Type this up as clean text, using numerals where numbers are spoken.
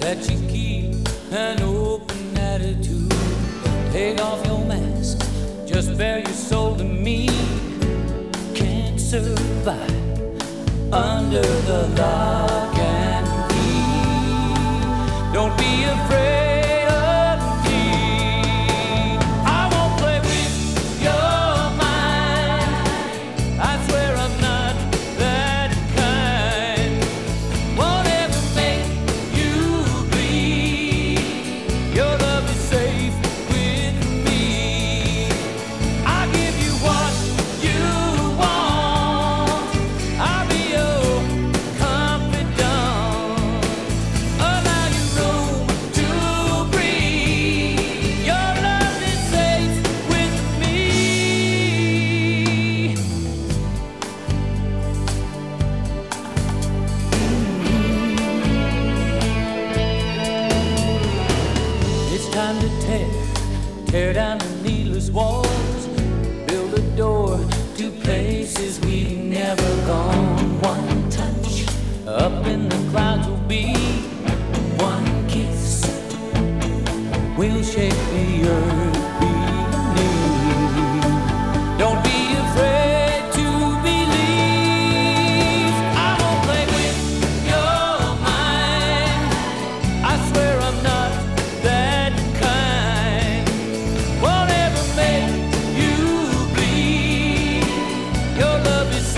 that you keep an open attitude. Take off your mask, just bare your soul to me. Can't survive under the lock and key. Don't be afraid of me. I won't play with your mind. I swear I'm not that kind. Won't ever make you bleed. Your love is safe with me. I'll give you what you want. I'll be your confidant. Allow you room to breathe. Your love is safe with me. It's time to tear down the needless walls, build a door to places we've never gone. One touch, up in the clouds will be. One kiss, we'll shake the earth beneath. Don't be afraid to believe. I won't play with your mind. I swear I'm not that kind. Won't ever make you bleed. Your love is